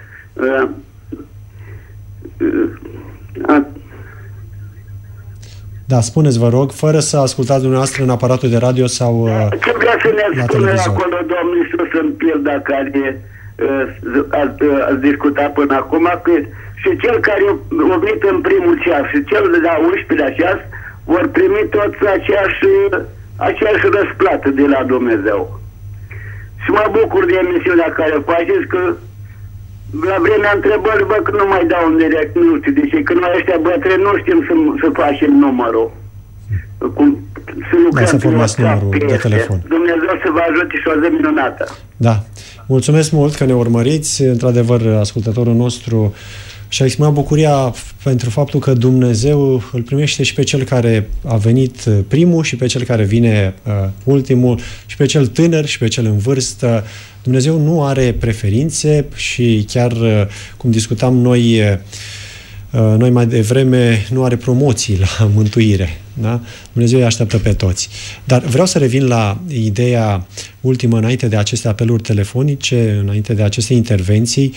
Da, spuneți, vă rog, fără să ascultați dumneavoastră în aparatul de radio sau ce vrea să ne spune televizor. Acolo Domnul Iisus în pilda care ați discutat până acum, că și cel care a venit în primul ceas și cel de la 11-lea ceas vor primi tot aceeași răsplată de la Dumnezeu. Și mă bucur de emisiunea care o faceți, că la vremea întrebări, că nu mai dau în direct, nu știu de ce, că noi ăștia bătrâni nu știm să facem numărul. Să lucrăm să formați numărul de telefon. Dumnezeu să vă ajute și o zi minunată. Da. Mulțumesc mult că ne urmăriți. Într-adevăr, ascultătorul nostru și-a exprimat bucuria pentru faptul că Dumnezeu îl primește și pe cel care a venit primul și pe cel care vine ultimul și pe cel tânăr și pe cel în vârstă. Dumnezeu nu are preferințe și chiar, cum discutam noi mai devreme, nu are promoții la mântuire. Da? Dumnezeu îi așteaptă pe toți. Dar vreau să revin la ideea ultimă, înainte de aceste apeluri telefonice, înainte de aceste intervenții.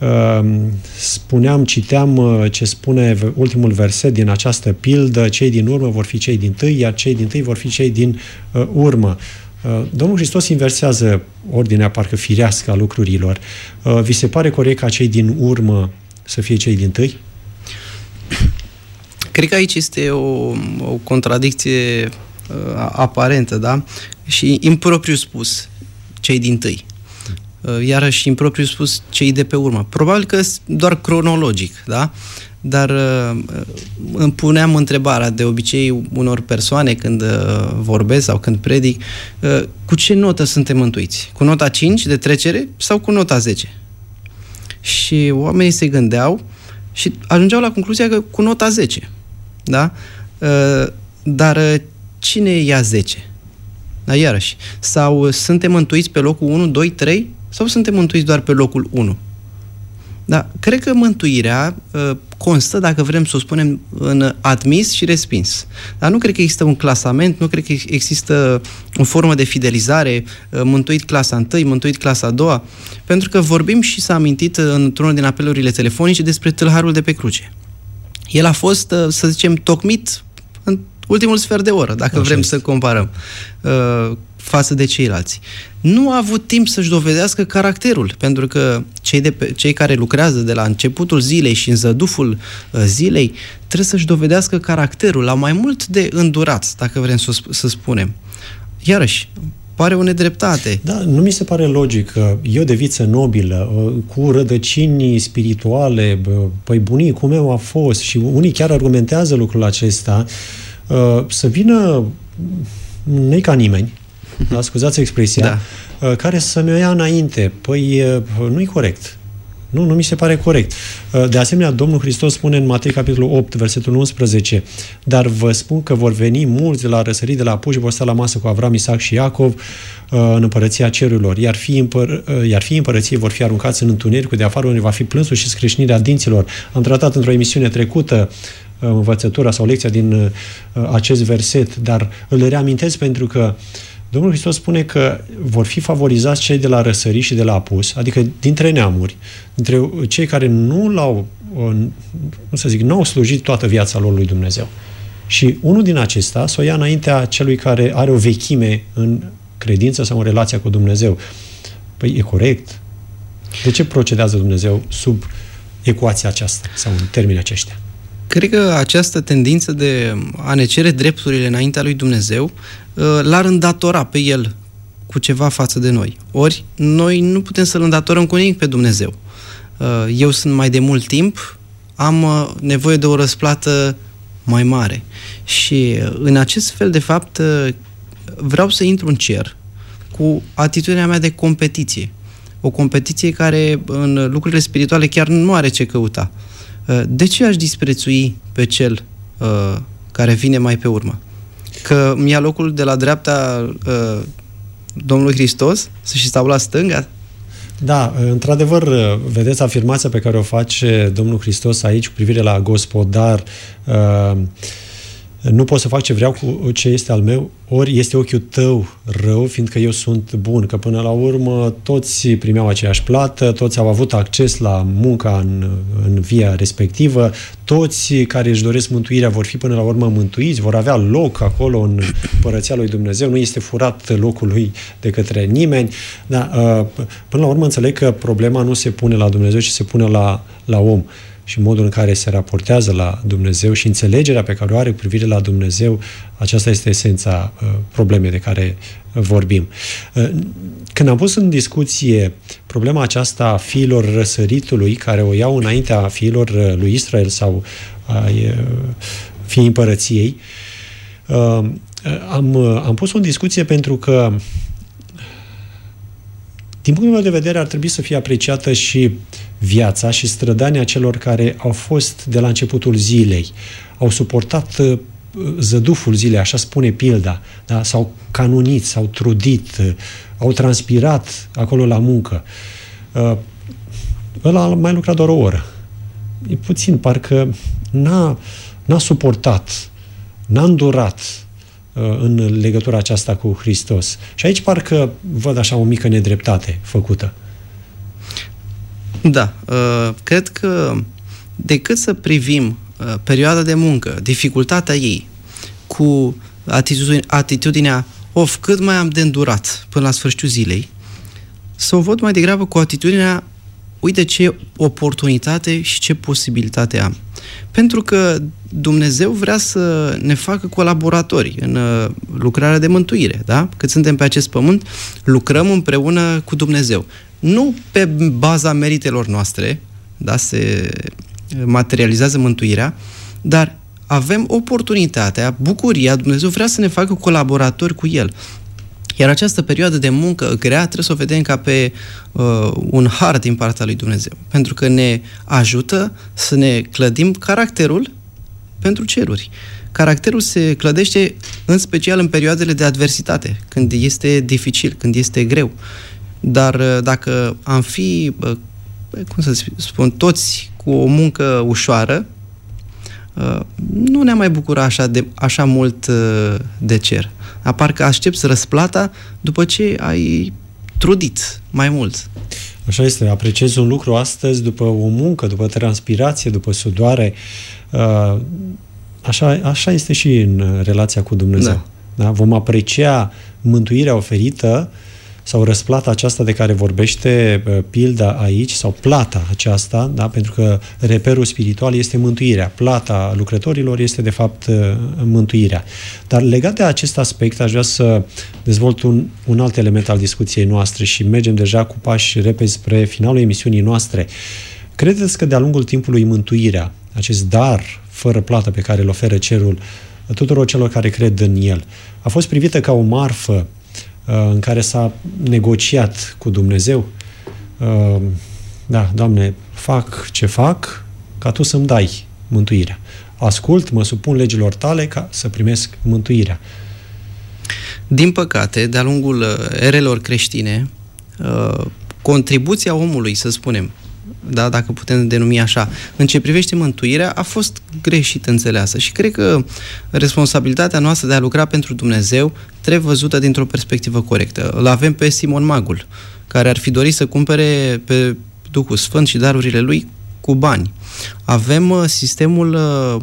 Citeam ce spune ultimul verset din această pildă: cei din urmă vor fi cei dintâi, iar cei dintâi vor fi cei din urmă. Domnul Hristos inversează ordinea parcă firească a lucrurilor. Vi se pare corect ca cei din urmă să fie cei dintâi? Cred că aici este o contradicție aparentă, da? Și impropriu spus, cei dintâi. Iarăși impropriu spus, cei de pe urmă. Probabil că doar cronologic, da? Dar îmi puneam întrebarea de obicei unor persoane când vorbesc sau când predic, cu ce notă suntem mântuiți? Cu nota 5 de trecere sau cu nota 10? Și oamenii se gândeau și ajungeau la concluzia că cu nota 10. Da? Dar cine ia 10? Da, iarăși. Sau suntem mântuiți pe locul 1, 2, 3? Sau suntem mântuiți doar pe locul 1? Da, cred că mântuirea constă, dacă vrem să o spunem, în admis și respins. Dar nu cred că există un clasament, nu cred că există o formă de fidelizare, mântuit clasa 1, mântuit clasa 2, pentru că vorbim și s-a amintit într-unul din apelurile telefonice despre tâlharul de pe cruce. El a fost, să zicem, tocmit în ultimul sfert de oră, dacă vrem să comparăm. față de ceilalți. Nu a avut timp să-și dovedească caracterul, pentru că cei care lucrează de la începutul zilei și în zăduful zilei trebuie să-și dovedească caracterul la mai mult de îndurat, dacă vrem să spunem. Iarăși, pare o nedreptate. Da, nu mi se pare logic că eu de viță nobilă, cu rădăcini spirituale, păi bunicul meu a fost, și unii chiar argumentează lucrul acesta, să vină nu-i ca nimeni, da, scuzați expresia, care să-mi o ia înainte. Păi nu-i corect. Nu mi se pare corect. De asemenea, Domnul Hristos spune în Matei, capitolul 8, versetul 11, dar vă spun că vor veni mulți de la răsărit, de la apus și vor sta la masă cu Avram, Isaac și Iacov în împărăția cerurilor, iar fiii împărăției vor fi aruncați în întunericul de afară, unde va fi plânsul și scrâșnirea dinților. Am tratat într-o emisiune trecută învățătura sau lecția din acest verset, dar îl reamintesc pentru că Domnul Hristos spune că vor fi favorizați cei de la răsărit și de la apus, adică dintre neamuri, dintre cei care nu au slujit toată viața lor lui Dumnezeu. Și unul din acesta s-o ia înaintea celui care are o vechime în credință sau în relația cu Dumnezeu. Păi e corect. De ce procedează Dumnezeu sub ecuația aceasta sau în termenii aceștia? Cred că această tendință de a ne cere drepturile înaintea lui Dumnezeu l-ar îndatora pe El cu ceva față de noi. Ori, noi nu putem să-L îndatorăm cu nimic pe Dumnezeu. Eu sunt mai de mult timp, am nevoie de o răsplată mai mare. Și în acest fel, de fapt, vreau să intru în cer cu atitudinea mea de competiție. O competiție care în lucrurile spirituale chiar nu are ce căuta. De ce aș disprețui pe cel care vine mai pe urmă? Că îmi ia locul de la dreapta Domnului Hristos să-și stau la stânga? Da, într-adevăr, vedeți afirmația pe care o face Domnul Hristos aici cu privire la gospodar. Nu pot să fac ce vreau cu ce este al meu, ori este ochiul tău rău, fiindcă eu sunt bun. Că până la urmă toți primeau aceeași plată, toți au avut acces la munca în via respectivă, toți care își doresc mântuirea vor fi până la urmă mântuiți, vor avea loc acolo în Împărăția lui Dumnezeu, nu este furat locul lui de către nimeni. Dar până la urmă înțeleg că problema nu se pune la Dumnezeu, ci se pune la om. Și modul în care se raportează la Dumnezeu și înțelegerea pe care o are cu privire la Dumnezeu, aceasta este esența problemei de care vorbim. Când am pus în discuție problema aceasta a fiilor răsăritului, care o iau înaintea fiilor lui Israel sau fiii împărăției, am pus-o în discuție pentru că din punctul meu de vedere ar trebui să fie apreciată și viața și strădania celor care au fost de la începutul zilei, au suportat zăduful zilei, așa spune pilda, da? S-au canunit, s-au trudit, au transpirat acolo la muncă. Ăla a mai lucrat doar o oră. E puțin, parcă n-a suportat, n-a îndurat în legătura aceasta cu Hristos. Și aici parcă văd așa o mică nedreptate făcută. Da, cred că decât să privim perioada de muncă, dificultatea ei, cu atitudinea cât mai am de îndurat până la sfârșitul zilei, să o văd mai degrabă cu atitudinea uite ce oportunitate și ce posibilitate am. Pentru că Dumnezeu vrea să ne facă colaboratori în lucrarea de mântuire, da? Cât suntem pe acest pământ, lucrăm împreună cu Dumnezeu. Nu pe baza meritelor noastre, da, se materializează mântuirea, dar avem oportunitatea, bucuria, Dumnezeu vrea să ne facă colaboratori cu El. Iar această perioadă de muncă grea trebuie să o vedem ca pe un har din partea lui Dumnezeu, pentru că ne ajută să ne clădim caracterul pentru ceruri. Caracterul se clădește în special în perioadele de adversitate, când este dificil, când este greu. Dar dacă am fi, cum să spun, toți cu o muncă ușoară, nu ne-am mai bucura așa mult de cer. Parcă aștepți răsplata după ce ai trudit mai mult. Așa este, apreciezi un lucru astăzi după o muncă, după transpirație, după sudoare. Așa este și în relația cu Dumnezeu. Da. Da? Vom aprecia mântuirea oferită sau răsplata aceasta de care vorbește pilda aici, sau plata aceasta, da? Pentru că reperul spiritual este mântuirea. Plata lucrătorilor este, de fapt, mântuirea. Dar legat de acest aspect, aș vrea să dezvolt un alt element al discuției noastre și mergem deja cu pași repezi spre finalul emisiunii noastre. Credeți că de-a lungul timpului mântuirea, acest dar fără plată pe care îl oferă cerul tuturor celor care cred în el, a fost privită ca o marfă în care s-a negociat cu Dumnezeu? Da, Doamne, fac ce fac ca Tu să-mi dai mântuirea. Ascult, mă supun legilor Tale ca să primesc mântuirea. Din păcate, de-a lungul erelor creștine, contribuția omului, să spunem, da, dacă putem denumi așa, în ce privește mântuirea, a fost greșit înțeleasă și cred că responsabilitatea noastră de a lucra pentru Dumnezeu trebuie văzută dintr-o perspectivă corectă. Îl avem pe Simon Magul, care ar fi dorit să cumpere pe Duhul Sfânt și darurile lui cu bani. Avem sistemul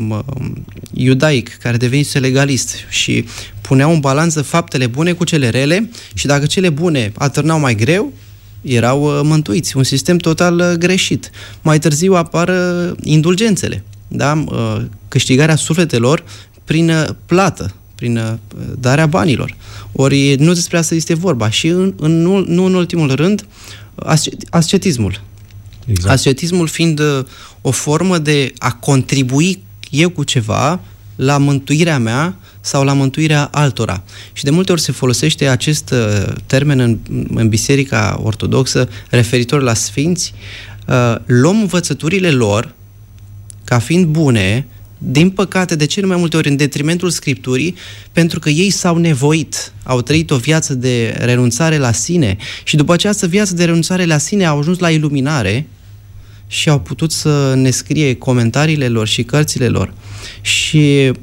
iudaic, care devenise legalist și puneau în balanță faptele bune cu cele rele și dacă cele bune atârnau mai greu, erau mântuiți. Un sistem total greșit. Mai târziu apar indulgențele, da? Câștigarea sufletelor prin plată, prin darea banilor. Ori nu despre asta este vorba. Și nu în ultimul rând, ascetismul. Exact. Ascetismul fiind o formă de a contribui eu cu ceva la mântuirea mea sau la mântuirea altora. Și de multe ori se folosește acest termen în Biserica Ortodoxă referitor la sfinți. Luăm învățăturile lor ca fiind bune, din păcate, de cele mai multe ori în detrimentul Scripturii, pentru că ei s-au nevoit, au trăit o viață de renunțare la sine și după această viață de renunțare la sine au ajuns la iluminare și au putut să ne scrie comentariile lor și cărțile lor. Și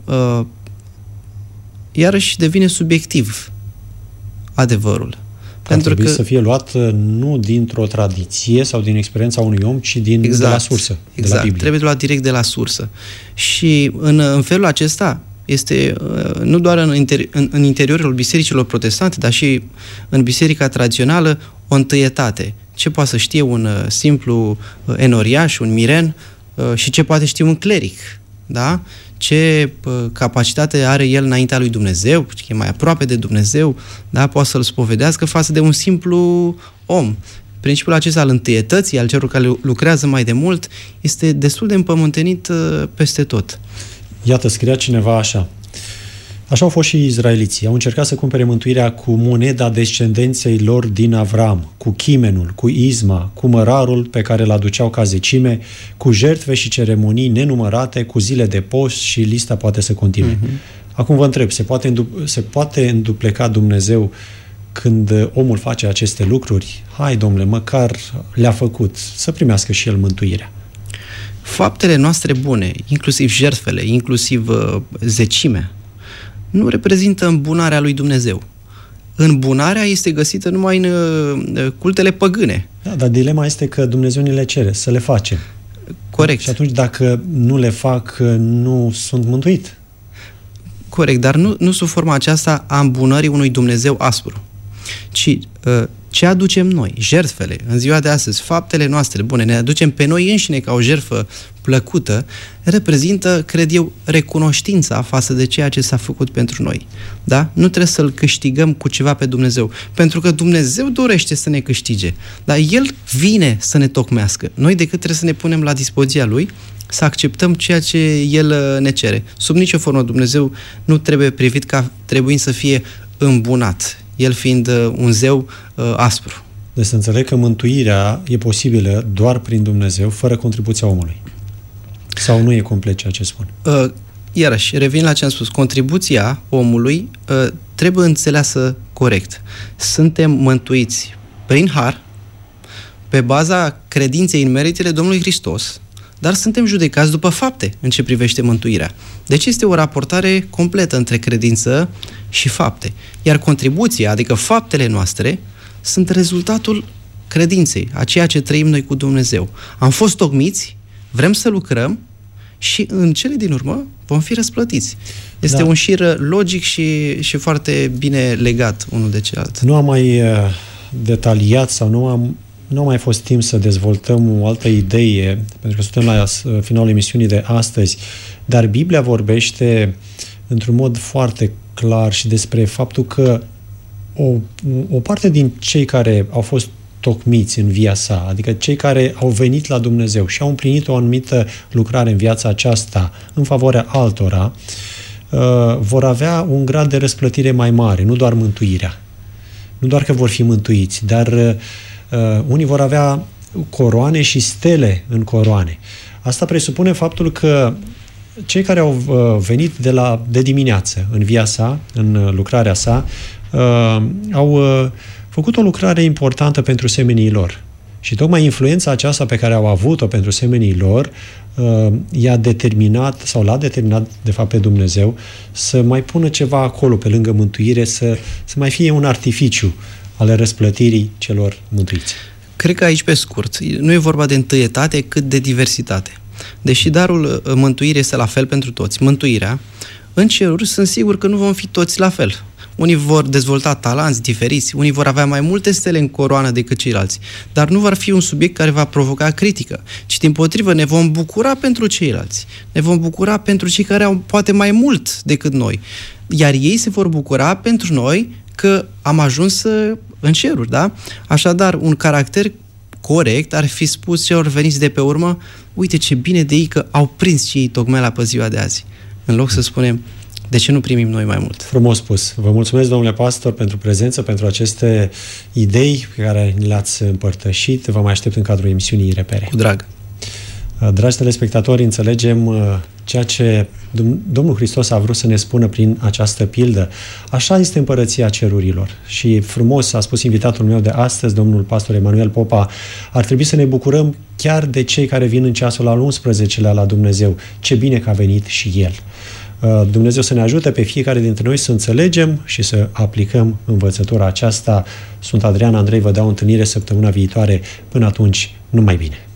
iarăși devine subiectiv adevărul. Pentru că să fie luat nu dintr-o tradiție sau din experiența unui om, ci de la sursă, de la Biblie. Trebuie luat direct de la sursă. Și în felul acesta este nu doar în interiorul bisericilor protestante, dar și în biserica tradițională o întâietate. Ce poate să știe un simplu enoriaș, un miren și ce poate ști un cleric, da? Ce capacitate are el înaintea lui Dumnezeu, că e mai aproape de Dumnezeu, da? Poate să-l spovedească față de un simplu om. Principiul acesta al întâietății, al celor care lucrează mai de mult, este destul de împământenit peste tot. Iată, scria cineva așa. Așa au fost și izraeliții. Au încercat să cumpere mântuirea cu moneda descendenței lor din Avram, cu chimenul, cu izma, cu mărarul pe care îl aduceau ca zecime, cu jertfe și ceremonii nenumărate, cu zile de post și lista poate să continue. Acum vă întreb, se poate îndupleca Dumnezeu când omul face aceste lucruri? Hai, domnule, măcar le-a făcut, să primească și el mântuirea. Faptele noastre bune, inclusiv jertfele, inclusiv zecimea, nu reprezintă îmbunarea lui Dumnezeu. Îmbunarea este găsită numai în cultele păgâne. Da, dar dilema este că Dumnezeu ne le cere să le facem. Corect. Și atunci, dacă nu le fac, nu sunt mântuit. Corect, dar nu sub forma aceasta a îmbunării unui Dumnezeu aspru, ci ce aducem noi, jertfele, în ziua de astăzi, faptele noastre bune, ne aducem pe noi înșine ca o jertfă plăcută, reprezintă, cred eu, recunoștința față de ceea ce s-a făcut pentru noi. Da? Nu trebuie să-L câștigăm cu ceva pe Dumnezeu, pentru că Dumnezeu dorește să ne câștige, dar El vine să ne tocmească. Noi decât trebuie să ne punem la dispoziția Lui, să acceptăm ceea ce El ne cere. Sub nicio formă Dumnezeu nu trebuie privit ca trebuind să fie îmbunat, El fiind un zeu aspru. Deci să înțeleg că mântuirea e posibilă doar prin Dumnezeu, fără contribuția omului. Sau nu e complet ceea ce spun? Iarăși, revin la ce am spus. Contribuția omului trebuie înțeleasă corect. Suntem mântuiți prin har, pe baza credinței în meritele Domnului Hristos, dar suntem judecați după fapte în ce privește mântuirea. Deci este o raportare completă între credință și fapte. Iar contribuția, adică faptele noastre, sunt rezultatul credinței, a ceea ce trăim noi cu Dumnezeu. Am fost tocmiți, vrem să lucrăm și în cele din urmă vom fi răsplătiți. Este un șir logic și foarte bine legat unul de celălalt. Nu am mai detaliat sau nu a mai fost timp să dezvoltăm o altă idee, pentru că suntem la finalul emisiunii de astăzi, dar Biblia vorbește într-un mod foarte clar și despre faptul că o parte din cei care au fost tocmiți în via sa, adică cei care au venit la Dumnezeu și au împlinit o anumită lucrare în viața aceasta în favoarea altora, vor avea un grad de răsplătire mai mare, nu doar mântuirea. Nu doar că vor fi mântuiți, dar unii vor avea coroane și stele în coroane. Asta presupune faptul că cei care au venit de dimineață în via sa, în lucrarea sa, au făcut o lucrare importantă pentru semenii lor. Și tocmai influența aceasta pe care au avut-o pentru semenii lor i-a determinat, sau l-a determinat, de fapt, pe Dumnezeu să mai pună ceva acolo, pe lângă mântuire, să mai fie un artificiu ale răsplătirii celor mântuiți. Cred că aici, pe scurt, nu e vorba de întâietate, cât de diversitate. Deși darul mântuirii este la fel pentru toți, mântuirea, în ceruri sunt sigur că nu vom fi toți la fel. Unii vor dezvolta talanți diferiți, unii vor avea mai multe stele în coroană decât ceilalți, dar nu va fi un subiect care va provoca critică, ci dimpotrivă ne vom bucura pentru ceilalți, ne vom bucura pentru cei care au poate mai mult decât noi, iar ei se vor bucura pentru noi că am ajuns în ceruri, da? Așadar, un caracter corect ar fi spus celor veniți de pe urmă: uite ce bine de ei că au prins și ei tocmeala pe ziua de azi. În loc să spunem: de ce nu primim noi mai mult? Frumos spus. Vă mulțumesc, domnule pastor, pentru prezență, pentru aceste idei pe care le-ați împărtășit. Vă mai aștept în cadrul emisiunii Repere. Cu drag. Dragi telespectatori, înțelegem ceea ce Domnul Hristos a vrut să ne spună prin această pildă. Așa este împărăția cerurilor. Și frumos a spus invitatul meu de astăzi, domnul pastor Emanuel Popa, ar trebui să ne bucurăm chiar de cei care vin în ceasul al 11-lea la Dumnezeu. Ce bine că a venit și El. Dumnezeu să ne ajute pe fiecare dintre noi să înțelegem și să aplicăm învățătura aceasta. Sunt Adrian Andrei, vă dau întâlnire săptămâna viitoare. Până atunci, numai bine!